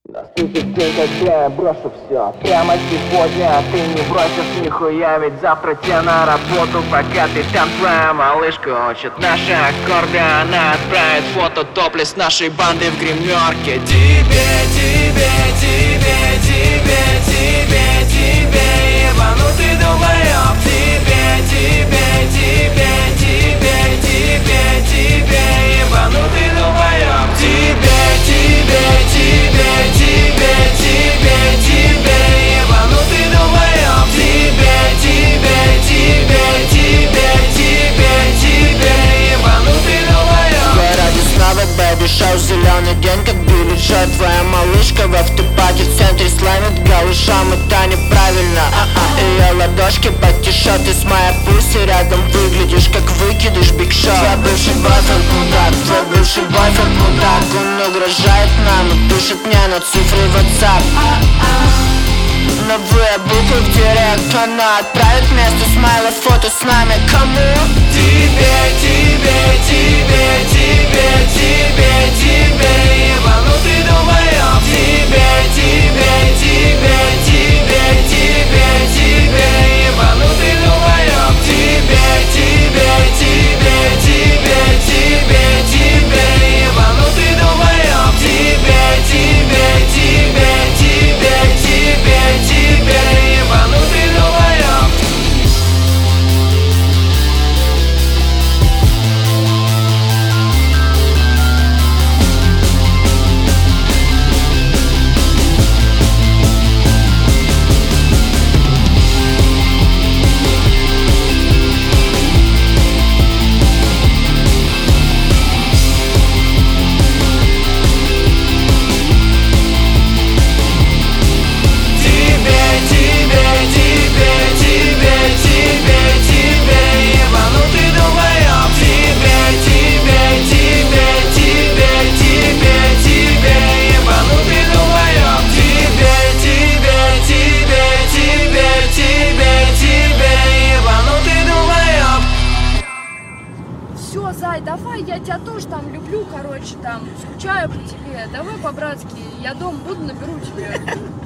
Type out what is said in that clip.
Наступит день, когда я брошу все. Прямо сегодня ты не бросишь нихуя. Ведь завтра тебе на работу, пока ты там. Твоя малышка учит наши аккорды. Она отправит фото топлес нашей банды в гримерке. Тебе, ебанутый долбоёб. Тебе, ебанутый долбоёб. Тебе, ебанутый долбоёб. Тебе, ебанутый долбоёб. Ради снова, бэби, шоу, зеленый день, как Билли Джо. Твоя малышка в автопаке в центре слаймит голышом. Это неправильно. Ее ладошки под тишоты с моя пуси. Рядом выглядишь как выкидыш Биг Шоу. Твой бывший бойфренд мудак, твой бывший бойфренд мудак. Он угрожает нам и пишет мне на цифры WhatsApp. Новые буквы в директ. Она отправит вместо смайла фото с нами. Кому? Тебе, ебанутый долбоёб. Тебе, ебанутый долбоёб. Тебе, ебанутый долбоёб. Тебе, ебанутый долбоёб. Все, Зай, давай, я тебя тоже там люблю, короче, там, скучаю по тебе. Давай по-братски, я дома буду, наберу тебя.